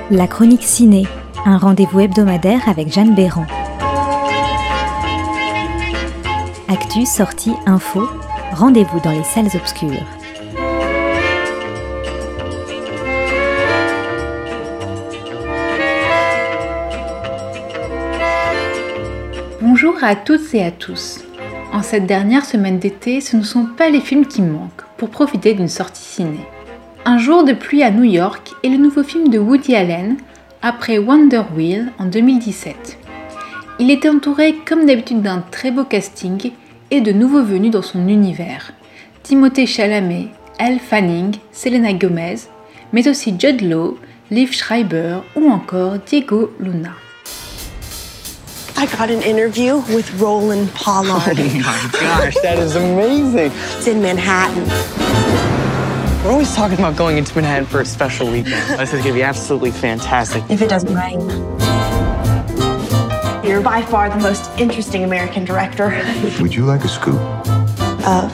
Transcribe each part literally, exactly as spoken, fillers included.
La chronique ciné, un rendez-vous hebdomadaire avec Jeanne Béran. Actu, sortie, info, rendez-vous dans les salles obscures. Bonjour à toutes et à tous. En cette dernière semaine d'été, ce ne sont pas les films qui manquent pour profiter d'une sortie ciné. Un jour de pluie à New York est le nouveau film de Woody Allen, après Wonder Wheel en deux mille dix-sept. Il était entouré comme d'habitude d'un très beau casting et de nouveaux venus dans son univers. Timothée Chalamet, Elle Fanning, Selena Gomez, mais aussi Jude Law, Liev Schreiber ou encore Diego Luna. I got an interview with Roland Pollard. Oh my gosh, that is amazing. It's in Manhattan. We're always talking about going into Manhattan for a special weekend. This is gonna be absolutely fantastic. If it doesn't rain. You're by far the most interesting American director. Would you like a scoop? Of?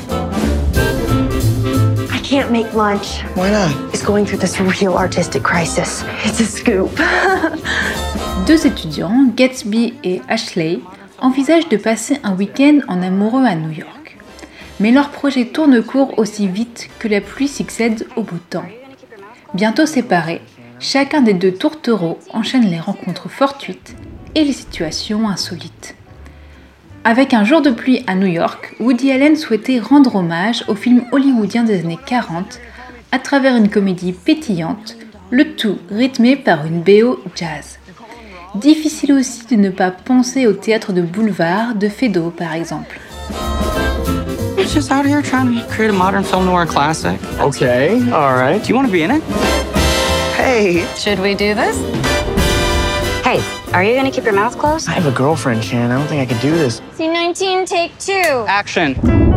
I can't make lunch. Why not? He's going through this real artistic crisis. It's a scoop. Deux étudiants, Gatsby et Ashley, envisagent de passer un week-end en amoureux à New York. Mais leur projet tourne court aussi vite que la pluie succède au beau temps. Bientôt séparés, chacun des deux tourtereaux enchaîne les rencontres fortuites et les situations insolites. Avec Un jour de pluie à New York, Woody Allen souhaitait rendre hommage au film hollywoodien des années quarante à travers une comédie pétillante, le tout rythmé par une B O jazz. Difficile aussi de ne pas penser au théâtre de boulevard de Feydeau par exemple. I'm just out here trying to create a modern film noir classic. Okay, all right. Do you want to be in it? Hey. Should we do this? Hey, are you gonna keep your mouth closed? I have a girlfriend, Shan. I don't think I could do this. Scene nineteen, take two. Action.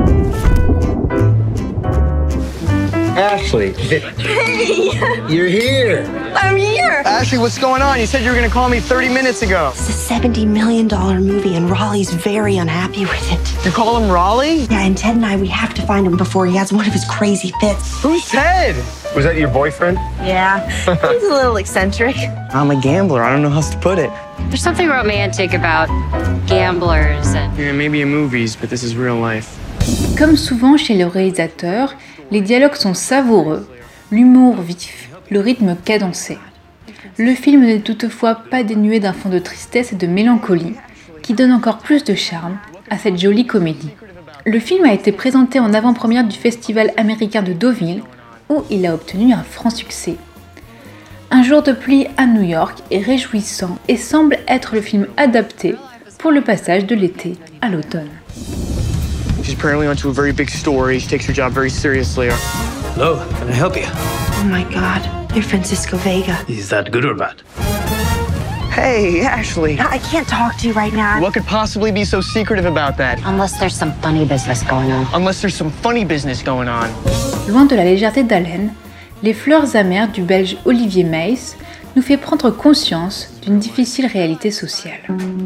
Ashley. Hey! You're here. I'm here! Ashley, what's going on? You said you were gonna call me thirty minutes ago. It's a seventy million dollars movie and Raleigh's very unhappy with it. You call him Raleigh? Yeah, and Ted and I, we have to find him before he has one of his crazy fits. Who's Ted? Was that your boyfriend? Yeah, he's a little eccentric. I'm a gambler. I don't know how else to put it. There's something romantic about gamblers and... Yeah, maybe in movies, but this is real life. Comme souvent chez le réalisateur, les dialogues sont savoureux, l'humour vif, le rythme cadencé. Le film n'est toutefois pas dénué d'un fond de tristesse et de mélancolie qui donne encore plus de charme à cette jolie comédie. Le film a été présenté en avant-première du Festival américain de Deauville où il a obtenu un franc succès. Un jour de pluie à New York est réjouissant et semble être le film adapté pour le passage de l'été à l'automne. She's apparently onto a very big story. She takes her job very seriously. Hello, can I help you? Oh my God, you're Francisco Vega. Is that good or bad? Hey, Ashley. I can't talk to you right now. What could possibly be so secretive about that? Unless there's some funny business going on. Unless there's some funny business going on. Loin de la légèreté d'Allen, Les fleurs amères du Belge Olivier Maes nous fait prendre conscience d'une difficile réalité sociale.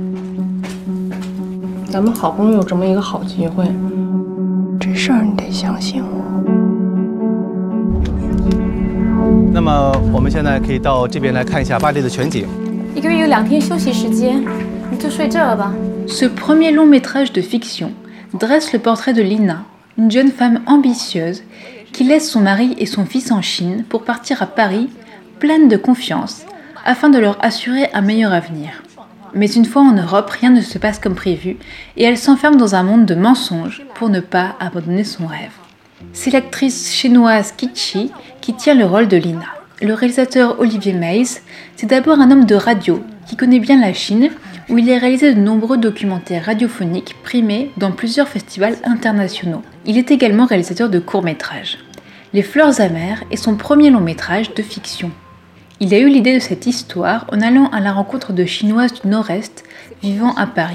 咱们好不容易有这么一个好机会，这事儿你得相信我。 那么我们现在可以到这边来看一下巴黎的全景。 一个月有两天休息时间，你就睡这了吧。 Ce premier long métrage de fiction dresse le portrait de Lina, une jeune femme ambitieuse qui laisse son mari et son fils en Chine pour partir à Paris, pleine de confiance, afin de leur assurer un meilleur avenir. Mais une fois en Europe, rien ne se passe comme prévu et elle s'enferme dans un monde de mensonges pour ne pas abandonner son rêve. C'est l'actrice chinoise Qi qui tient le rôle de Lina. Le réalisateur Olivier Maes, c'est d'abord un homme de radio qui connaît bien la Chine, où il a réalisé de nombreux documentaires radiophoniques primés dans plusieurs festivals internationaux. Il est également réalisateur de courts-métrages. Les fleurs amères est son premier long-métrage de fiction. Il a eu l'idée de cette histoire en allant à la rencontre de Chinoises du Nord-Est vivant à Paris.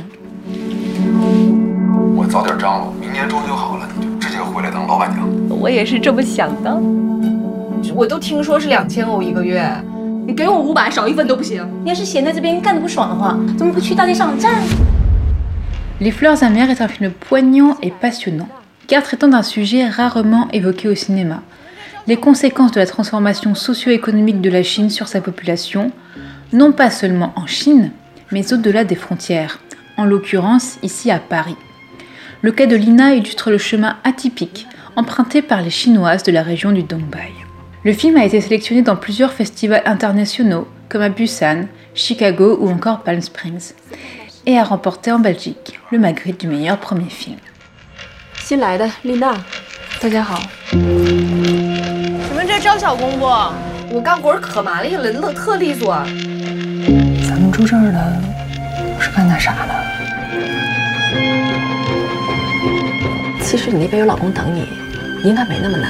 我早点张罗，明年装修好了，你就直接回来当老板娘。 我也是这么想的。 我都听说是两千欧一个月，你给我五百，少一份都不行。 你要是闲在这边干得不爽的话，怎么不去大街上站？ Les fleurs amères est un film poignant et passionnant, car traitant d'un sujet rarement évoqué au cinéma, les conséquences de la transformation socio-économique de la Chine sur sa population, non pas seulement en Chine, mais au-delà des frontières, en l'occurrence ici à Paris. Le cas de Lina illustre le chemin atypique emprunté par les Chinoises de la région du Dongbei. Le film a été sélectionné dans plusieurs festivals internationaux, comme à Busan, Chicago ou encore Palm Springs, et a remporté en Belgique le Magritte du meilleur premier film. 新来的丽娜，大家好。 你们这招小公不？我干活可麻利了，乐特利索。 咱们住这儿的是干点啥的？ 其实你那边有老公等你，应该没那么难。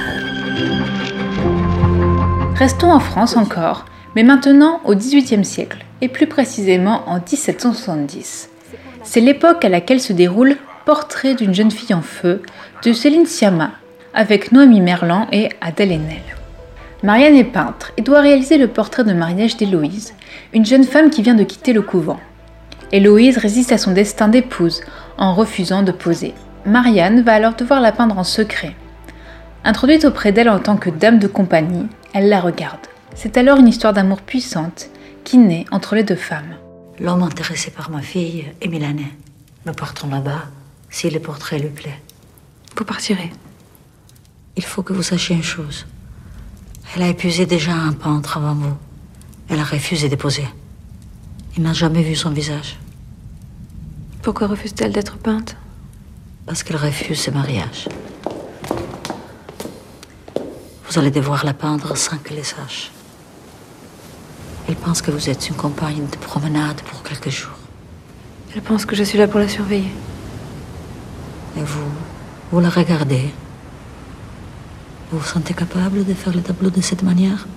Restons en France encore, mais maintenant au dix-huitième siècle, et plus précisément en dix-sept cent soixante-dix. C'est l'époque à laquelle se déroule Portrait d'une jeune fille en feu de Céline Sciamma, avec Noémie Merlan et Adèle Haenel. Marianne est peintre et doit réaliser le portrait de mariage d'Héloïse, une jeune femme qui vient de quitter le couvent. Héloïse résiste à son destin d'épouse en refusant de poser. Marianne va alors devoir la peindre en secret. Introduite auprès d'elle en tant que dame de compagnie, elle la regarde. C'est alors une histoire d'amour puissante qui naît entre les deux femmes. L'homme intéressé par ma fille est milanais. Nous partons là-bas si le portrait lui plaît. Vous partirez. Il faut que vous sachiez une chose. Elle a épuisé déjà un peintre avant vous. Elle a refusé de poser. Il n'a jamais vu son visage. Pourquoi refuse-t-elle d'être peinte? Parce qu'elle refuse ce mariage. Vous allez devoir la peindre sans qu'elle le sache. Elle pense que vous êtes une compagne de promenade pour quelques jours. Elle pense que je suis là pour la surveiller. Et vous, vous la regardez. Vous vous sentez capable de faire le tableau de cette manière?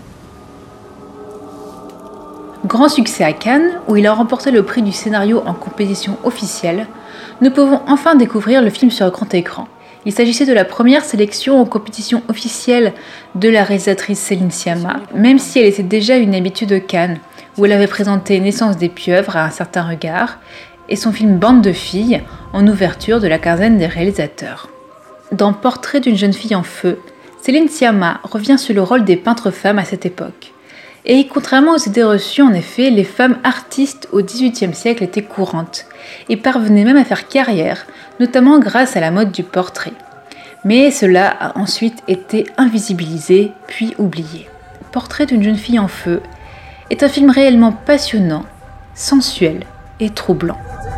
Grand succès à Cannes, où il a remporté le prix du scénario en compétition officielle, nous pouvons enfin découvrir le film sur grand écran. Il s'agissait de la première sélection en compétition officielle de la réalisatrice Céline Sciamma, même si elle était déjà une habitude de Cannes, où elle avait présenté Naissance des pieuvres à un certain regard, et son film Bande de filles, en ouverture de la quinzaine des réalisateurs. Dans Portrait d'une jeune fille en feu, Céline Sciamma revient sur le rôle des peintres femmes à cette époque. Et contrairement aux idées reçues, en effet, les femmes artistes au dix-huitième siècle étaient courantes, et parvenaient même à faire carrière, notamment grâce à la mode du portrait. Mais cela a ensuite été invisibilisé, puis oublié. Portrait d'une jeune fille en feu est un film réellement passionnant, sensuel et troublant.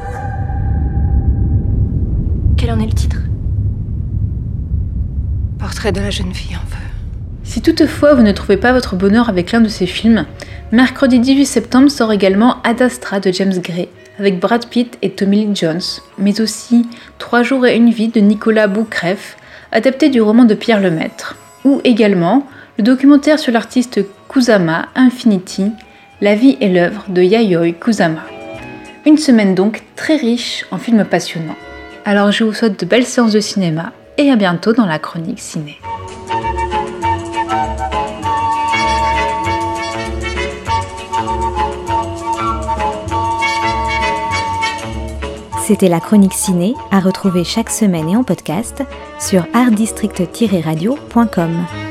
Quel en est le titre? Portrait de la jeune fille en feu. Si toutefois vous ne trouvez pas votre bonheur avec l'un de ces films, mercredi dix-huit septembre sort également Ad Astra de James Gray, avec Brad Pitt et Tommy Lee Jones, mais aussi Trois jours et une vie de Nicolas Boukref, adapté du roman de Pierre Lemaître, ou également le documentaire sur l'artiste Kusama Infinity, La vie et l'œuvre de Yayoi Kusama. Une semaine donc très riche en films passionnants. Alors je vous souhaite de belles séances de cinéma et à bientôt dans la chronique ciné. C'était la chronique ciné à retrouver chaque semaine et en podcast sur art district tiret radio point com.